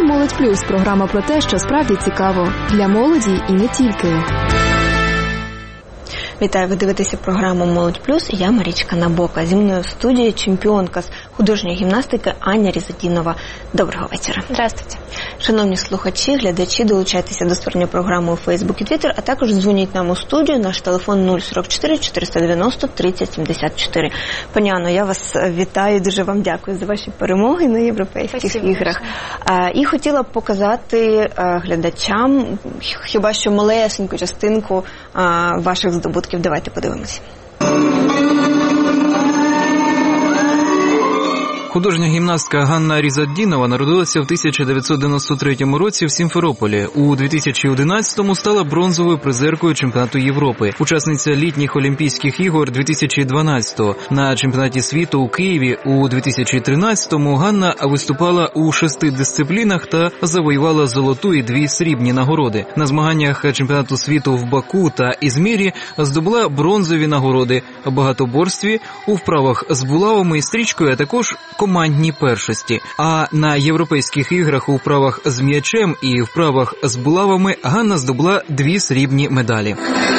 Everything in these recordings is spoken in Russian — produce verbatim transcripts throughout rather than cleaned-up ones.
«Молодь Плюс» – програма про те, що справді цікаво. Для молоді і не тільки. Вітаю, ви дивитеся програму «Молодь Плюс» і я Марічка Набока. Зі мною в студії чемпіонка з художньої гімнастики Аня Різадінова. Доброго вечора. Здравствуйте. Шановні слухачі, глядачі, долучайтеся до створення програми у Фейсбук і Твіттер, а також дзвоніть нам у студію. Наш телефон нуль сорок чотири чотириста дев'яносто тридцять сімдесят чотири. Пані Анно, я вас вітаю, дуже вам дякую за ваші перемоги на європейських Спасибо. іграх. І хотіла б показати глядачам хіба що малесеньку частинку ваших здобутків. Давайте подивимося. Художня гімнастка Ганна Різадінова народилася в тисяча дев'ятсот дев'яносто третьому році в Сімферополі. У дві тисячі одинадцятому стала бронзовою призеркою чемпіонату Європи. Учасниця літніх Олімпійських ігор дві тисячі дванадцятого. На чемпіонаті світу у Києві у дві тисячі тринадцятому Ганна виступала у шести дисциплінах та завоювала золоту і дві срібні нагороди. На змаганнях чемпіонату світу в Баку та Ізмірі здобула бронзові нагороди в багатоборстві, у вправах з булавами і стрічкою, а також командні першості. А на європейських іграх у вправах з м'ячем і вправах з булавами Ганна здобула дві срібні медалі.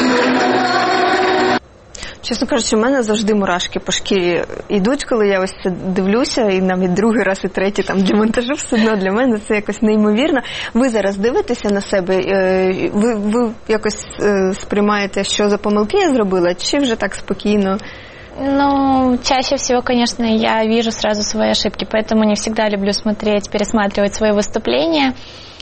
Чесно кажучи, в мене завжди мурашки по шкірі йдуть, коли я ось це дивлюся, і навіть другий раз, і третій там для монтажу все одно для мене це якось неймовірно. Ви зараз дивитеся на себе, ви, ви якось сприймаєте, що за помилки я зробила, чи вже так спокійно? Ну, чаще всего, конечно, я вижу сразу свои ошибки, поэтому не всегда люблю смотреть, пересматривать свои выступления,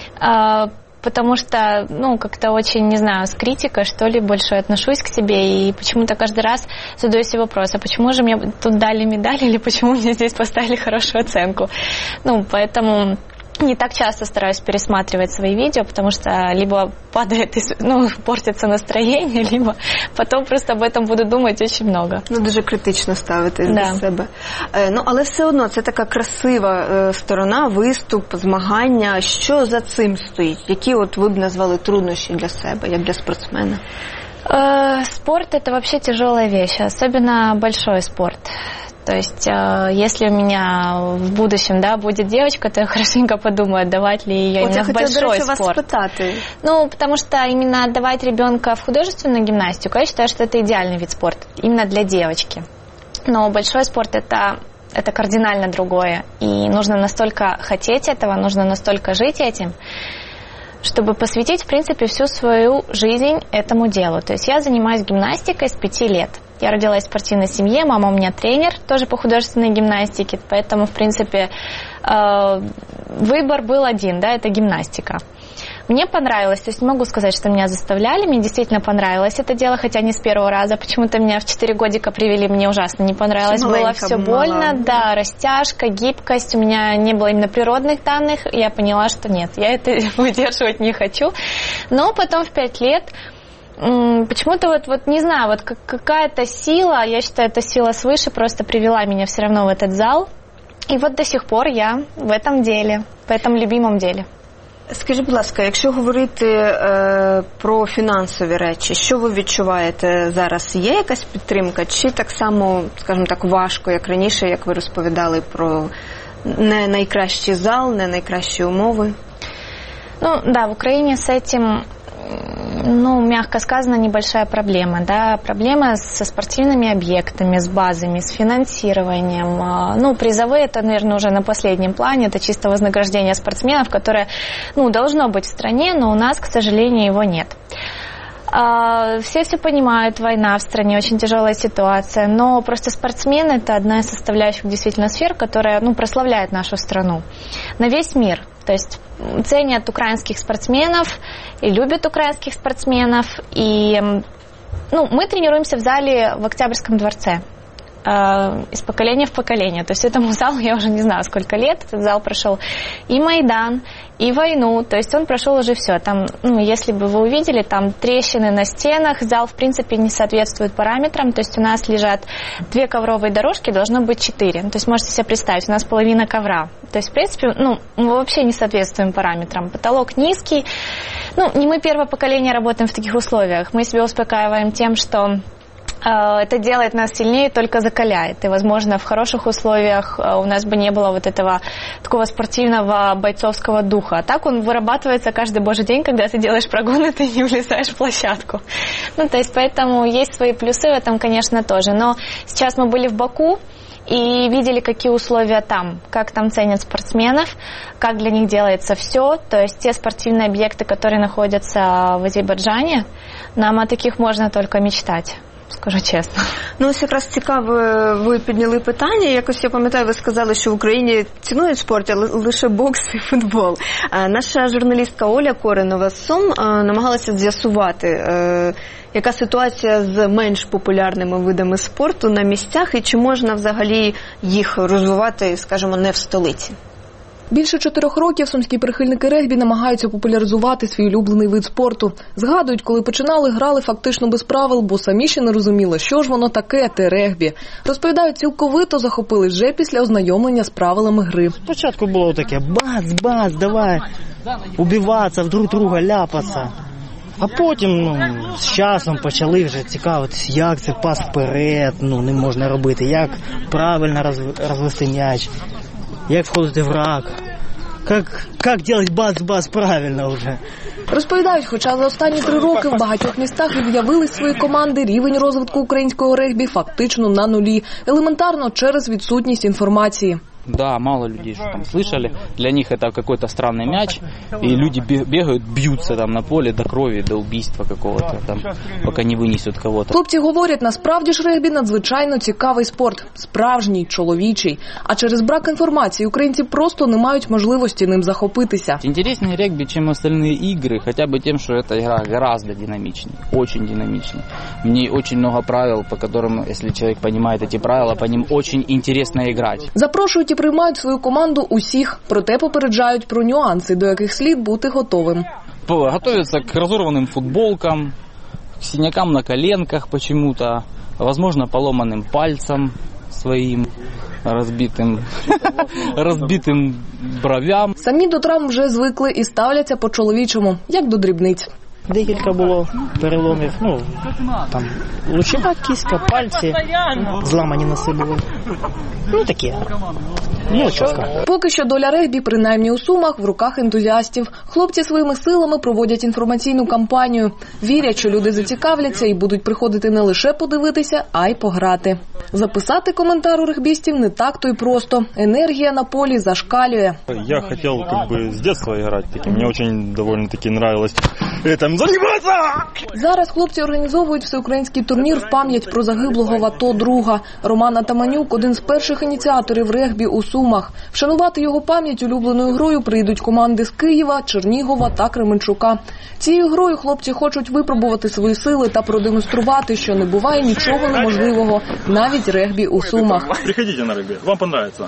потому что, ну, как-то очень, не знаю, с критикой, что ли, больше отношусь к себе, и почему-то каждый раз задаю себе вопрос, а почему же мне тут дали медаль, или почему мне здесь поставили хорошую оценку? Ну, поэтому не так часто стараюсь пересматривать свои видео, потому что либо падает, ну, портится настроение, либо потом просто об этом буду думать очень много. Ну, дуже критично ставитись да. до себе. Ну, але все одно це така красива сторона, виступ, змагання. Що за цим стоїть? Які от ви б назвали труднощі для себе, як для спортсмена? Спорт – это вообще тяжелая вещь, особенно большой спорт. То есть, если у меня в будущем, да, будет девочка, то я хорошенько подумаю, отдавать ли ее именно в большой спорт. Вас спитати. Ну, потому что именно отдавать ребенка в художественную гимнастику, я считаю, что это идеальный вид спорта, именно для девочки. Но большой спорт это, это кардинально другое. И нужно настолько хотеть этого, нужно настолько жить этим, чтобы посвятить, в принципе, всю свою жизнь этому делу. То есть я занимаюсь гимнастикой с пяти лет. Я родилась в спортивной семье, мама у меня тренер, тоже по художественной гимнастике, поэтому, в принципе, выбор был один, да, это гимнастика. Мне понравилось, то есть не могу сказать, что меня заставляли, мне действительно понравилось это дело, хотя не с первого раза. Почему-то меня в четыре годика привели, мне ужасно не понравилось, было все больно, да, растяжка, гибкость, у меня не было именно природных данных, я поняла, что нет, я это выдерживать не хочу. Но потом в пять лет почему-то вот, вот не знаю, вот какая-то сила, я считаю, эта сила свыше просто привела меня все равно в этот зал. И вот до сих пор я в этом деле, в этом любимом деле. Скажіть, будь ласка, якщо говорити е, про фінансові речі, що ви відчуваєте зараз? Є якась підтримка? Чи так само, скажімо так, важко, як раніше, як ви розповідали про не найкращий зал, не найкращі умови? Ну, да, в Украине с этим, ну, мягко сказано, небольшая проблема, да, проблема со спортивными объектами, с базами, с финансированием. Ну, призовые, это, наверное, уже на последнем плане, это чисто вознаграждение спортсменов, которое, ну, должно быть в стране, но у нас, к сожалению, его нет. Все все понимают, война в стране, очень тяжелая ситуация, но просто спортсмен – это одна из составляющих действительно сфер, которая, ну, прославляет нашу страну на весь мир. То есть ценят украинских спортсменов и любят украинских спортсменов. И, ну, мы тренируемся в зале в Октябрьском дворце из поколения в поколение. То есть этому залу я уже не знаю сколько лет. Этот зал прошел и Майдан, и войну. То есть он прошел уже все. Там, ну, если бы вы увидели, там трещины на стенах. Зал, в принципе, не соответствует параметрам. То есть у нас лежат две ковровые дорожки, должно быть четыре. То есть можете себе представить, у нас половина ковра. То есть, в принципе, ну, мы вообще не соответствуем параметрам. Потолок низкий. Ну, не мы первое поколение работаем в таких условиях. Мы себя успокаиваем тем, что Это делает нас сильнее, только закаляет. И, возможно, в хороших условиях у нас бы не было вот этого такого спортивного бойцовского духа. А так он вырабатывается каждый божий день, когда ты делаешь прогоны, ты не влезаешь в площадку. Ну, то есть, поэтому есть свои плюсы в этом, конечно, тоже. Но сейчас мы были в Баку и видели, какие условия там, как там ценят спортсменов, как для них делается все. То есть те спортивные объекты, которые находятся в Азербайджане, нам о таких можно только мечтать. Скажу чесно. Ну, ось якраз цікаво, ви підняли питання. Якось, я пам'ятаю, ви сказали, що в Україні цінують спорт, але лише бокс і футбол. Наша журналістка Оля Коренова з Сум намагалася з'ясувати, яка ситуація з менш популярними видами спорту на місцях і чи можна взагалі їх розвивати, скажімо, не в столиці. Більше чотирьох років сумські прихильники регбі намагаються популяризувати свій улюблений вид спорту. Згадують, коли починали, грали фактично без правил, бо самі ще не розуміли, що ж воно таке, те регбі. Розповідають, цілковито захопились вже після ознайомлення з правилами гри. Спочатку було таке бац-бац, давай убиватися, в друг друга ляпатися. А потім, ну, з часом почали вже цікавитися, як це пас вперед, ну, не можна робити, як правильно розвести м'яч. Як входити в рак, як, як робити бац-бац правильно вже. Розповідають, хоча за останні три роки в багатьох містах від'явились свої команди, рівень розвитку українського регбі фактично на нулі. Елементарно через відсутність інформації. Да, мало людей что там слышали. Для них это какой-то странный мяч, и люди бегают, бьются там на поле до крови, до убийства какого-то там, пока не вынесут кого-то. Хлопці говорять, насправді ж регбі надзвичайно цікавий спорт, справжній, чоловічий. А через брак інформації українці просто не мають можливості ним захопитися. Интереснее регби, чем остальные игры, хотя бы тем, что эта игра гораздо динамичнее, очень динамичнее. В ней очень много правил, по которым, если человек понимает эти правила, по ним очень интересно играть. Запрошують і приймають свою команду усіх, проте попереджають про нюанси, до яких слід бути готовим. Готовятся к разорванным футболкам, к синякам на коленках почему-то, возможно, поломанным пальцем своим, разбитым, разбитым бровям. Самі до травм вже звикли і ставляться по-чоловічому, як до дрібниць. Декілька було переломів, ну, там, лучова кістка, пальці, зламані носи були. Ну, таке. Ну, чітко. Поки що доля регбі, принаймні у Сумах, в руках ентузіастів. Хлопці своїми силами проводять інформаційну кампанію. Вірять, що люди зацікавляться і будуть приходити не лише подивитися, а й пограти. Записати коментар у регбістів не так-то й просто. Енергія на полі зашкалює. Я хотів, как бы, з дитинства грати таким. Мені дуже доволі-таки нравилось этим займатися. Зараз хлопці організовують всеукраїнський турнір в пам'ять про загиблого в АТО друга. Роман Атаманюк – один з перших ініціаторів регбі у Сумах. Вшанувати його пам'ять улюбленою грою приїдуть команди з Києва, Чернігова та Кременчука. Цією грою хлопці хочуть випробувати свої сили та продемонструвати, що не буває нічого неможливого, навіть регбі у Сумах. Приходіть на регбі, вам понравиться.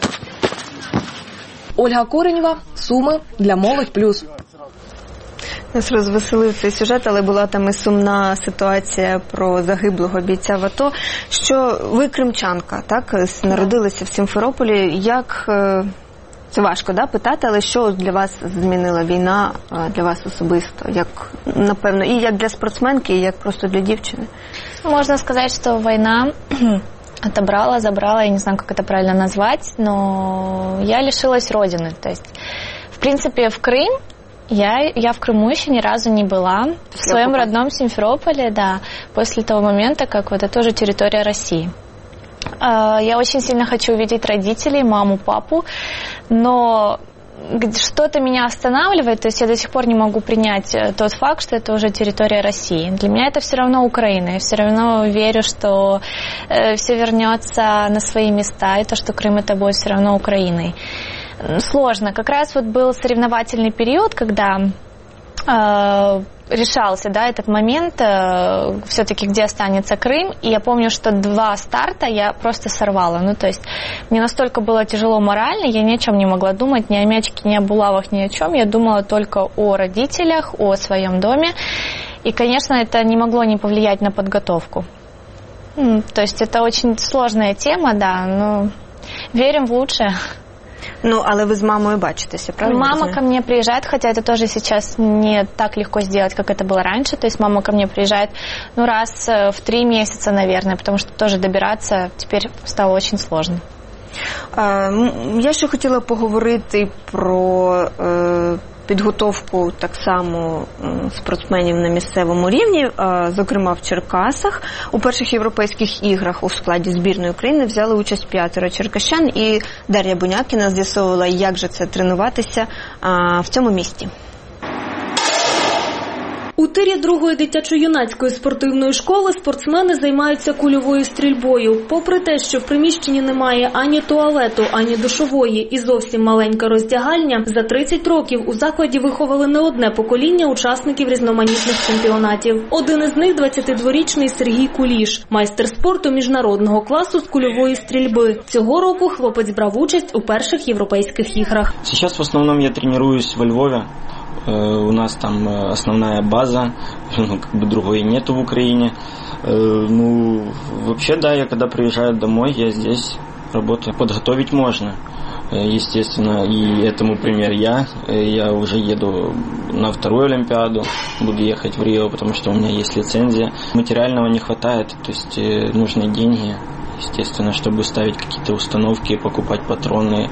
Ольга Коренєва, Суми, для Молодь Плюс. Нас розвеселив цей сюжет, але була там і сумна ситуація про загиблого бійця в АТО. Що ви кримчанка, так, народилися в Сімферополі. Як, це важко, да, питати, але що для вас змінила війна, для вас особисто? Як, напевно, і як для спортсменки, і як просто для дівчини? Можно сказать, что война отобрала, забрала, я не знаю, как это правильно назвать, но я лишилась родины. То есть, в принципе, в Крым Я, я в Крыму еще ни разу не была. В своем родном Симферополе, да, после того момента, как вот это тоже территория России. Я очень сильно хочу увидеть родителей, маму, папу, но что-то меня останавливает, то есть я до сих пор не могу принять тот факт, что это уже территория России. Для меня это все равно Украина, я все равно верю, что все вернется на свои места, и то, что Крым это будет все равно Украиной. Сложно. Как раз вот был соревновательный период, когда э, решался, да, этот момент, э, все-таки где останется Крым. И я помню, что два старта я просто сорвала. Ну, то есть мне настолько было тяжело морально, я ни о чем не могла думать, ни о мячике, ни о булавах, ни о чем. Я думала только о родителях, о своем доме. И, конечно, это не могло не повлиять на подготовку. То есть это очень сложная тема, да, но верим в лучшее. Ну, але вы с мамой бачитесь, правильно? Мама ко мне приезжает, хотя это тоже сейчас не так легко сделать, как это было раньше. То есть мама ко мне приезжает, ну, раз в три месяца, наверное, потому что тоже добираться теперь стало очень сложно. Я ще хотіла поговорити про підготовку так само спортсменів на місцевому рівні, зокрема в Черкасах. У перших європейських іграх у складі збірної України взяли участь п'ятеро черкащан, і Дар'я Бунякіна з'ясовувала, як же це тренуватися в цьому місті. У тирі другої дитячо-юнацької спортивної школи спортсмени займаються кульовою стрільбою. Попри те, що в приміщенні немає ані туалету, ані душової і зовсім маленька роздягальня, за тридцять років у закладі виховали не одне покоління учасників різноманітних чемпіонатів. Один із них – двадцятидворічний Сергій Куліш, майстер спорту міжнародного класу з кульової стрільби. Цього року хлопець брав участь у перших європейських іграх. Зараз в основному я тренуюсь во Львові. У нас там основная база, ну, как бы другой нету в Украине. Ну, вообще, да, я когда приезжаю домой, я здесь работаю. Подготовить можно, естественно, и этому пример я. Я уже еду на вторую Олимпиаду, буду ехать в Рио, потому что у меня есть лицензия. Материального не хватает, то есть нужны деньги. Естественно, чтобы ставить какие-то установки, покупать патроны,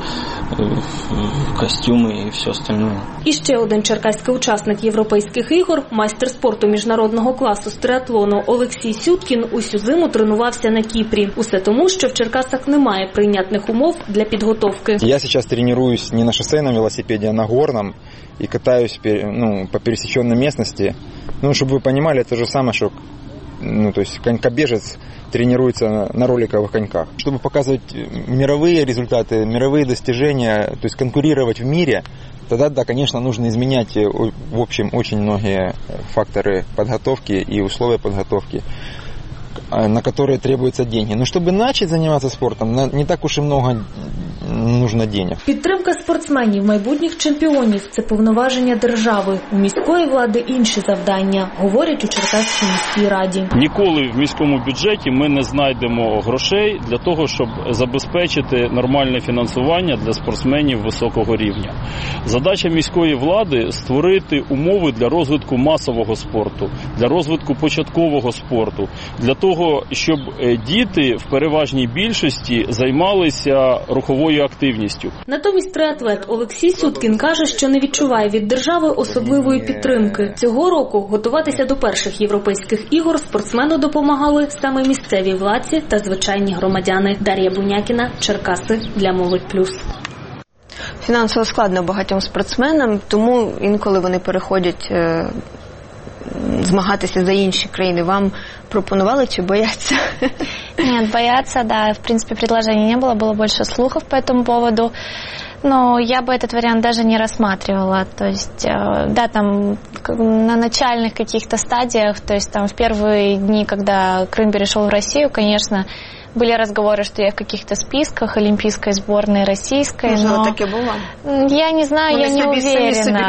костюмы и все остальное. І ще один черкаський учасник європейських ігор, майстер спорту міжнародного класу з триатлону Олексій Сюткін усю зиму тренувався на Кіпрі. Усе тому, що в Черкасах немає прийнятних умов для підготовки. Я зараз тренуюсь не на шосейному велосипеді, а на горному і катаюсь, ну, по пересеченной местности. Ну, щоб ви розуміли, це ж саме, що, ну, то есть конькобежец тренируется на роликовых коньках. Чтобы показывать мировые результаты, мировые достижения, то есть конкурировать в мире, тогда, да, конечно, нужно изменять, в общем, очень многие факторы подготовки и условия подготовки, на которые требуются деньги. Но чтобы начать заниматься спортом, не так уж и много нужно денег. Підтримка спортсменів, майбутніх чемпіонів – це повноваження держави. У міської влади інші завдання, говорять у Черкаській міській раді. Ніколи в міському бюджеті ми не знайдемо грошей для того, щоб забезпечити нормальне фінансування для спортсменів високого рівня. Задача міської влади – створити умови для розвитку масового спорту, для розвитку початкового спорту, для того, щоб діти в переважній більшості займалися руховою активністю. Натомість триатлет Олексій Сюткін каже, що не відчуває від держави особливої підтримки. Цього року готуватися до перших європейських ігор спортсмену допомагали саме місцеві владці та звичайні громадяни. Дар'я Бунякіна, Черкаси, для Молодь Плюс. Фінансово складно багатьом спортсменам, тому інколи вони переходять е, змагатися за інші країни. Вам пропонували чи бояться? Нет, бояться, да. В принципе, предложений не было, было больше слухов по этому поводу. Но я бы этот вариант даже не рассматривала. То есть, да, там на начальных каких-то стадиях, то есть там в первые дни, когда Крым перешел в Россию, конечно, были разговоры, что я в каких-то списках олимпийской сборной российской. Можливо, но таке було? Я не знаю, я не уверена.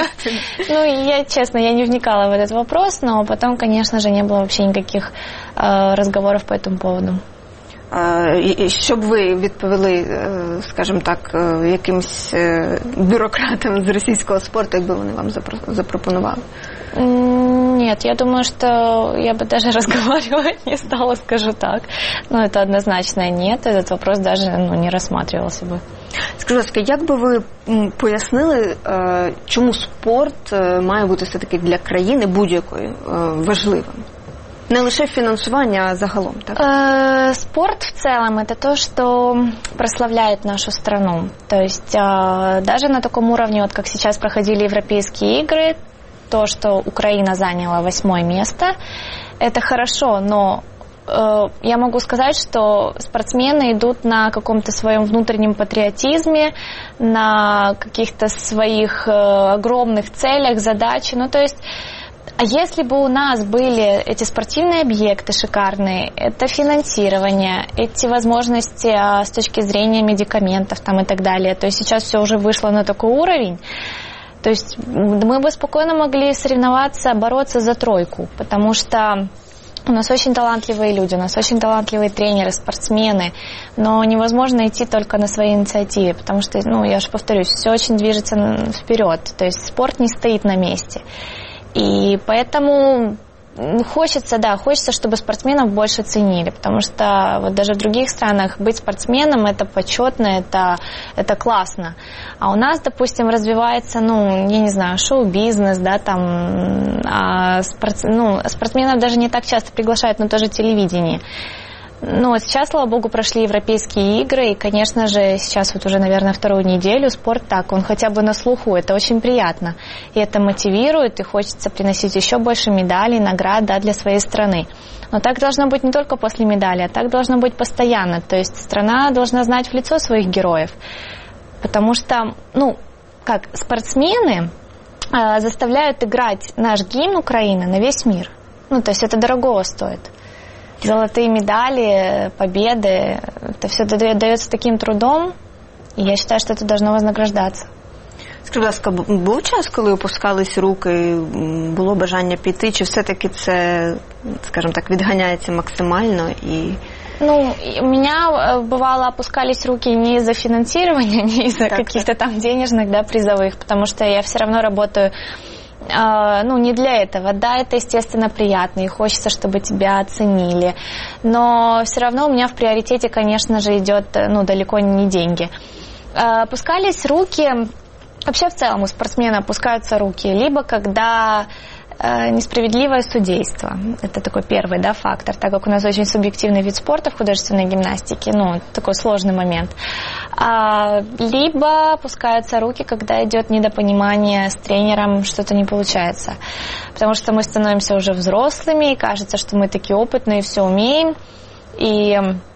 Ну, я, честно, я не вникала в этот вопрос, но потом, конечно же, не было вообще никаких разговоров по этому поводу. Що б ви відповіли, скажімо так, якимсь бюрократам з російського спорту, якби вони вам запропонували? Нет, я думаю, что я бы даже разговаривать не стала, скажу так. Но это однозначно нет, этот вопрос даже ну, не рассматривался бы. Скажіть, як би ви пояснили, чому спорт має бути все-таки для країни будь-якої важливим? Не лише финансование, а загалом, так? Э, спорт в целом – это то, что прославляет нашу страну. То есть э, даже на таком уровне, вот как сейчас проходили европейские игры, то, что Украина заняла восьмое место, это хорошо, но э, я могу сказать, что спортсмены идут на каком-то своем внутреннем патриотизме, на каких-то своих э, огромных целях, задачах. Ну, то есть а если бы у нас были эти спортивные объекты шикарные, это финансирование, эти возможности а, с точки зрения медикаментов там, и так далее, то есть сейчас все уже вышло на такой уровень, то есть мы бы спокойно могли соревноваться, бороться за тройку, потому что У нас очень талантливые люди, у нас очень талантливые тренеры, спортсмены, но невозможно идти только на своей инициативе, потому что, ну, я же повторюсь, все очень движется вперед, то есть спорт не стоит на месте. И поэтому хочется, да, хочется, чтобы спортсменов больше ценили, потому что вот даже в других странах быть спортсменом это почетно, это, это классно. А у нас, допустим, развивается, ну, я не знаю, шоу-бизнес, да, там, а спорт, ну, спортсменов даже не так часто приглашают на то же телевидение. Ну, вот сейчас, слава богу, прошли европейские игры, и, конечно же, сейчас вот уже, наверное, вторую неделю спорт так, он хотя бы на слуху, это очень приятно. И это мотивирует, и хочется приносить еще больше медалей, наград, да, для своей страны. Но так должно быть не только после медали, а так должно быть постоянно. То есть страна должна знать в лицо своих героев. Потому что, ну, как, спортсмены э, заставляют играть наш гимн Украины на весь мир. Ну, то есть это дорогого стоит. Золотые медали, победы, это все дается таким трудом, і я вважаю, що це должно вознаграждатися. Скажіть, будь ласка, був час, коли опускались руки, було бажання піти, чи все-таки це, скажімо так, відганяється максимально і... Ну, у меня, бывало, опускались руки не из-за финансирования, не из-за так, каких-то там денежных, да, призовых, потому что я все равно работаю... Ну, не для этого. Да, это, естественно, приятно, и хочется, чтобы тебя оценили. Но все равно у меня в приоритете, конечно же, идет, ну, далеко не деньги. Опускались руки... Вообще, в целом, у спортсмена опускаются руки, либо когда несправедливое судейство. Это такой первый, да, фактор, так как у нас очень субъективный вид спорта в художественной гимнастике, ну, такой сложный момент. А, либо опускаются руки, когда идет недопонимание с тренером, что-то не получается. Потому что мы становимся уже взрослыми, и кажется, что мы такие опытные, все умеем. И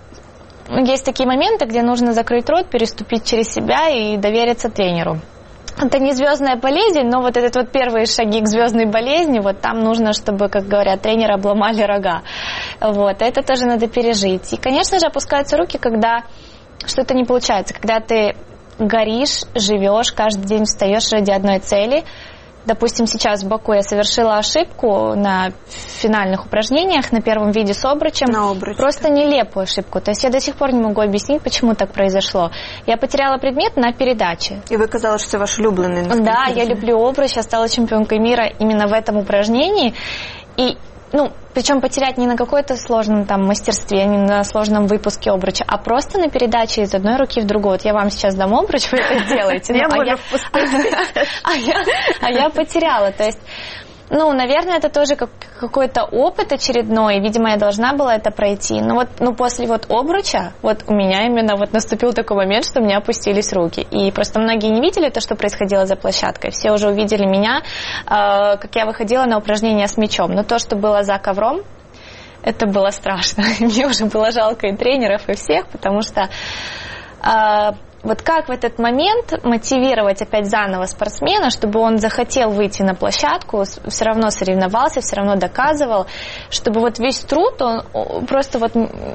есть такие моменты, где нужно закрыть рот, переступить через себя и довериться тренеру. Это не звездная болезнь, но вот этот вот первые шаги к звездной болезни, вот там нужно, чтобы, как говорят, тренеры обломали рога. Вот, это тоже надо пережить. И, конечно же, опускаются руки, когда что-то не получается, когда ты горишь, живешь, каждый день встаешь ради одной цели. Допустим, сейчас в Баку я совершила ошибку на финальных упражнениях на первом виде с обручем. На обруч. Просто нелепую ошибку. То есть я до сих пор не могу объяснить, почему так произошло. Я потеряла предмет на передаче. И вы казали, что это ваш улюбленный. Да, я люблю обруч, я стала чемпионкой мира именно в этом упражнении. И, ну, причем потерять не на какой-то сложном там мастерстве, не на сложном выпуске обруча, а просто на передаче из одной руки в другую. Вот я вам сейчас дам обруч, вы это сделаете. А я потеряла. То есть, ну, наверное, это тоже какой-то опыт очередной. Видимо, я должна была это пройти. Но вот, ну, после вот обруча, вот у меня именно вот наступил такой момент, что у меня опустились руки. И просто многие не видели то, что происходило за площадкой. Все уже увидели меня, как я выходила на упражнения с мячом. Но то, что было за ковром, это было страшно. Мне уже было жалко и тренеров, и всех, потому что... Вот как в этот момент мотивировать опять заново спортсмена, чтобы он захотел выйти на площадку, все равно соревновался, все равно доказывал, чтобы вот весь труд, он просто вот...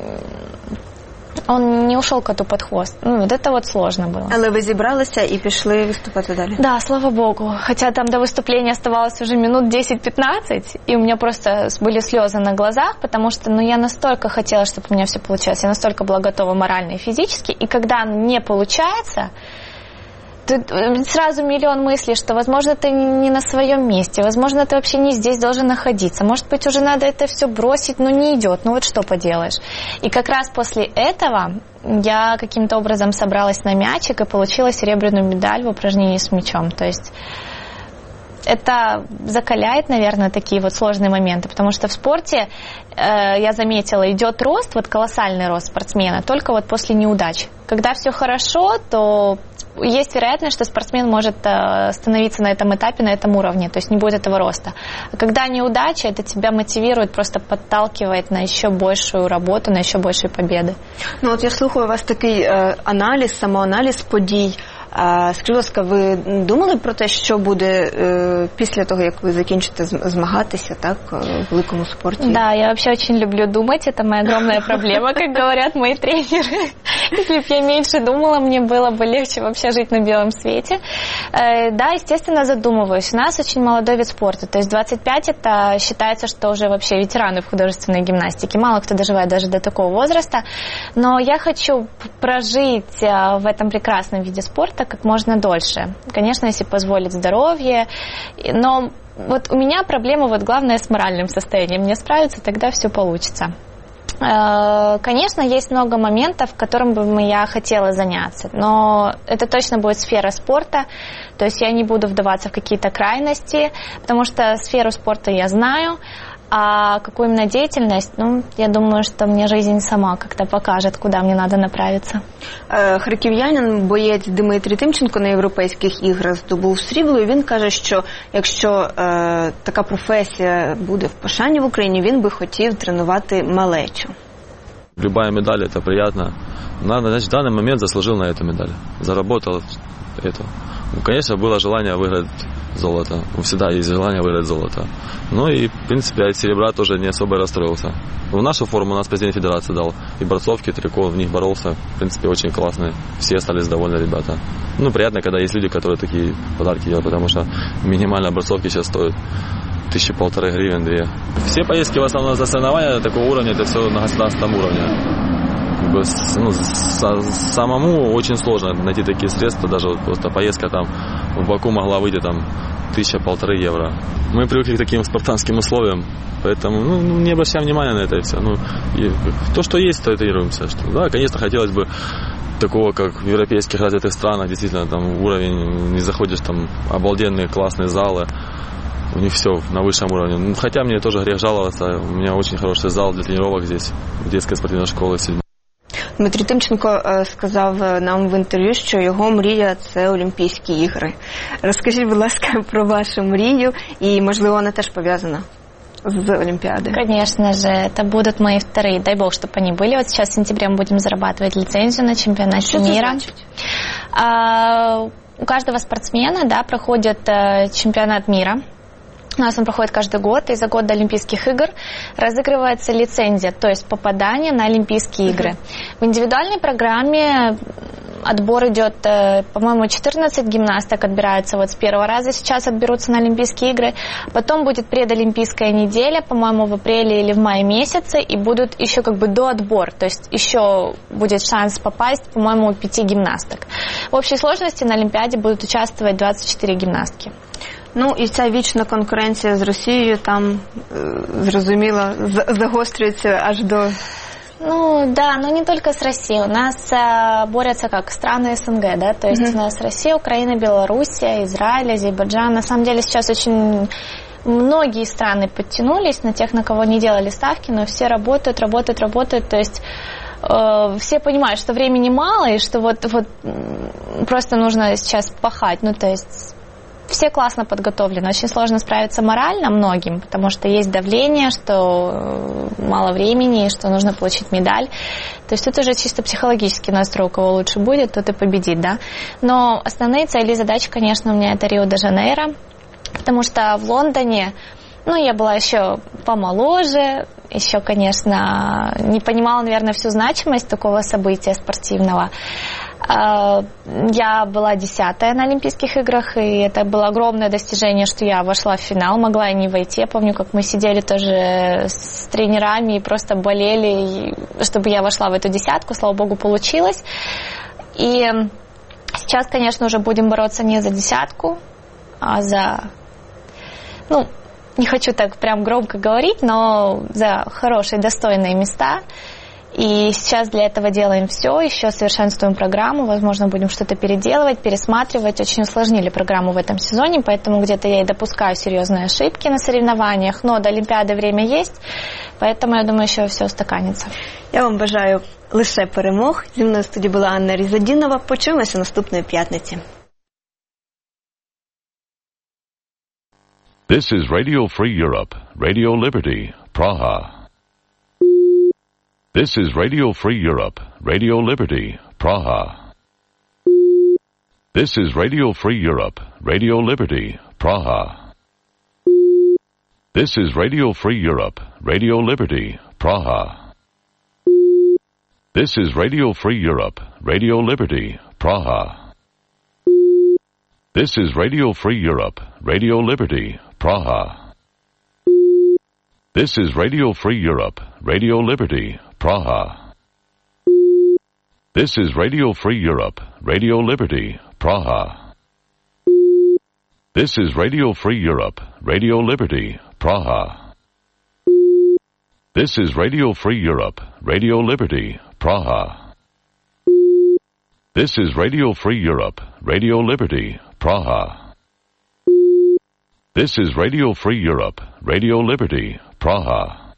Он не ушел коту под хвост. Ну, вот это вот сложно было. Але ви зібралися і пішли виступати далі? Да, слава богу. Хотя там до выступления оставалось уже минут десять-пятнадцать, и у меня просто были слезы на глазах, потому что, ну, я настолько хотела, чтобы у меня все получилось. Я настолько была готова морально и физически. И когда не получается, тут сразу миллион мыслей, что, возможно, ты не на своем месте, возможно, ты вообще не здесь должен находиться, может быть, уже надо это все бросить, но не идет, ну вот что поделаешь. И как раз после этого я каким-то образом собралась на мячик и получила серебряную медаль в упражнении с мячом, то есть это закаляет, наверное, такие вот сложные моменты, потому что в спорте, э, я заметила, идет рост, вот колоссальный рост спортсмена, только вот после неудач. Когда все хорошо, то есть вероятность, что спортсмен может э, становиться на этом этапе, на этом уровне, то есть не будет этого роста. А когда неудача, это тебя мотивирует, просто подталкивает на еще большую работу, на еще большие победы. Ну от я слухаю у вас такий е, аналіз, самоаналіз подій. А, скажіть, будь ласка, ви думали про те, що буде е, після того, як ви закінчите змагатися, так, в великому спорті? Да, я вообще очень люблю думать, это моя огромная проблема, как говорят мои тренеры. Если бы я меньше думала, мне было бы легче вообще жить на белом свете. Да, естественно, задумываюсь. У нас очень молодой вид спорта. То есть двадцать пять это считается, что уже вообще ветераны в художественной гимнастике. Мало кто доживает даже до такого возраста. Но я хочу прожить в этом прекрасном виде спорта как можно дольше. Конечно, если позволит здоровье. Но вот у меня проблема, вот главное, с моральным состоянием. Мне справиться, тогда все получится. Конечно, есть много моментов, которым бы я хотела заняться, но это точно будет сфера спорта, то есть я не буду вдаваться в какие-то крайности, потому что сферу спорта я знаю, а какую именно деятельность, ну, я думаю, что мне жизнь сама как-то покажет, куда мне надо направиться. Харків'янин, боєць Дмитрій Тимченко на Європейських іграх здобув срібло, і він каже, що якщо е, така професія буде в пошані в Україні, він би хотів тренувати малечу. Любая медаль – это приятно. Надо, значит, в данный момент заслужил на эту медаль. Заработал эту. Конечно, было желание выиграть золото. Всегда есть желание выиграть золото. Ну и, в принципе, от серебра тоже не особо расстроился. В нашу форму у нас президент федерации дал. И борцовки, трико, в них боролся. В принципе, очень классные. Все остались довольны, ребята. Ну, приятно, когда есть люди, которые такие подарки делают, потому что минимально борцовки сейчас стоят тысячи полторы гривен, две. Все поездки в основном за соревнования такого уровня, это все на государственном уровне. Как бы, ну, самому очень сложно найти такие средства, даже вот просто поездка там в Баку могла выйти там тысяча-полторы евро. Мы привыкли к таким спартанским условиям, поэтому ну, не обращаем внимания на это и все. Ну, и то, что есть, то и тренируемся. Что, да, конечно, хотелось бы такого, как в европейских развитых странах, действительно, там уровень, не заходишь, там обалденные классные залы, у них все на высшем уровне. Ну, хотя мне тоже грех жаловаться, у меня очень хороший зал для тренировок здесь, детской спортивной школы седьмой. Дмитрій Тимченко сказав нам в інтерв'ю, що його мрія – це Олімпійські ігри. Розкажіть, будь ласка, про вашу мрію, и, можливо, вона теж пов'язана с Олимпиадой. Конечно же, это будут мои вторые. Дай бог, чтобы они были. Вот сейчас в сентябре мы будем зарабатывать лицензию на чемпионате что мира. Это значит? А, у каждого спортсмена, да, проходит а, чемпионат мира. У нас он проходит каждый год, и за год до Олимпийских игр разыгрывается лицензия, то есть попадание на Олимпийские игры. Uh-huh. В индивидуальной программе отбор идет, по-моему, четырнадцать гимнасток отбираются вот с первого раза, сейчас отберутся на Олимпийские игры. Потом будет предолимпийская неделя, по-моему, в апреле или в мае месяце, и будут еще как бы доотбор, то есть еще будет шанс попасть, по-моему, у пяти гимнасток. В общей сложности на Олимпиаде будут участвовать двадцать четыре гимнастки. Ну, і ця вічна конкуренція з Росією там, зрозуміло, загострюється аж до... Ну, да, но не только с Россией. У нас а, борются как страны СНГ, да, то есть mm-hmm. у нас Россия, Украина, Белоруссия, Израиль, Азербайджан. На самом деле сейчас очень многие страны подтянулись на тех, на кого не делали ставки, но все работают, работают, работают, то есть э, все понимают, что времени мало и что вот, вот просто нужно сейчас пахать, ну, то есть... Все классно подготовлены. Очень сложно справиться морально многим, потому что есть давление, что мало времени, что нужно получить медаль. То есть тут уже чисто психологический настрой, у кого лучше будет, тот и победит, да. Но основные цели и задачи, конечно, у меня это Рио-де-Жанейро, потому что в Лондоне, ну, я была еще помоложе, еще, конечно, не понимала, наверное, всю значимость такого события спортивного. Я была десятая на Олимпийских играх, и это было огромное достижение, что я вошла в финал, могла и не войти. Я помню, как мы сидели тоже с тренерами и просто болели, чтобы я вошла в эту десятку. Слава богу, получилось. И сейчас, конечно, уже будем бороться не за десятку, а за... Ну, не хочу так прям громко говорить, но за хорошие, достойные места. И сейчас для этого делаем все, еще совершенствуем программу, возможно, будем что-то переделывать, пересматривать. Очень усложнили программу в этом сезоне, поэтому где-то я и допускаю серьезные ошибки на соревнованиях, но до Олимпиады время есть, поэтому, я думаю, еще все устаканится. Я вам бажаю лише перемог. Зі мною в студії була Анна Різадінова. Почуємося наступної п'ятниці. This is Radio Free Europe, Radio Liberty, Praha. This is Radio Free Europe, Radio Liberty, Praha. This is Radio Free Europe, Radio Liberty, Praha. This is Radio Free Europe, Radio Liberty, Praha. This is Radio Free Europe, Radio Liberty, Praha. This is Radio Free Europe, Radio Liberty, Praha. This is Radio Free Europe, Radio Liberty, Praha. This is Radio Free Europe, Radio Liberty, Praha. This is Radio Free Europe, Radio Liberty, Praha. This is Radio Free Europe, Radio Liberty, Praha. This is Radio Free Europe, Radio Liberty, Praha. This is Radio Free Europe, Radio Liberty, Praha.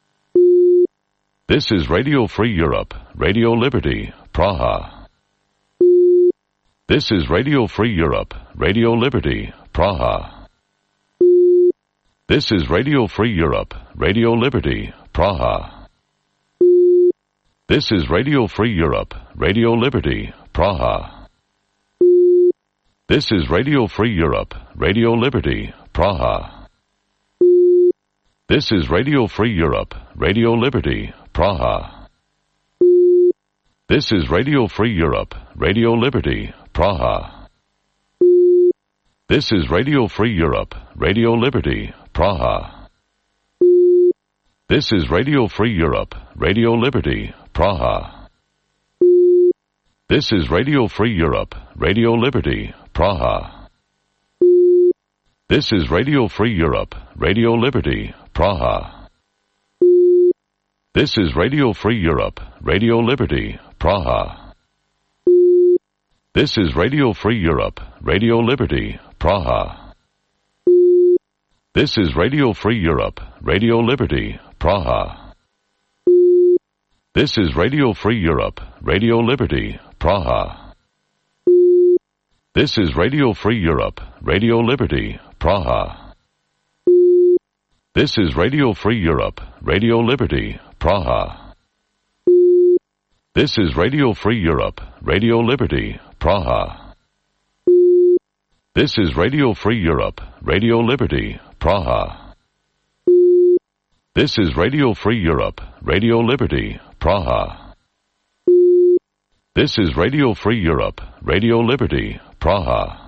This is Radio Free Europe, Radio Liberty, Praha. This is Radio Free Europe, Radio Liberty, Praha. This is Radio Free Europe, Radio Liberty, Praha. This is Radio Free Europe, Radio Liberty, Praha. This is Radio Free Europe, Radio Liberty, Praha. This is Radio Free Europe, Radio Liberty, Praha. This is Radio Free Europe, Radio Liberty, Praha. This is Radio Free Europe, Radio Liberty, Praha. This is Radio Free Europe, Radio Liberty, Praha. This is Radio Free Europe, Radio Liberty, Praha. This is Radio Free Europe, Radio Liberty, Praha. This is Radio Free Europe, Radio Liberty, Praha. This is Radio Free Europe, Radio Liberty, Praha. This is Radio Free Europe, Radio Liberty, Praha. This is Radio Free Europe, Radio Liberty, Praha. This is Radio Free Europe, Radio Liberty, Praha. This is Radio Free Europe, Radio Liberty, Praha. This is Radio Free Europe, Radio Liberty, Praha. This is Radio Free Europe, Radio Liberty, Praha. This is Radio Free Europe, Radio Liberty, Praha. This is Radio Free Europe, Radio Liberty, Praha.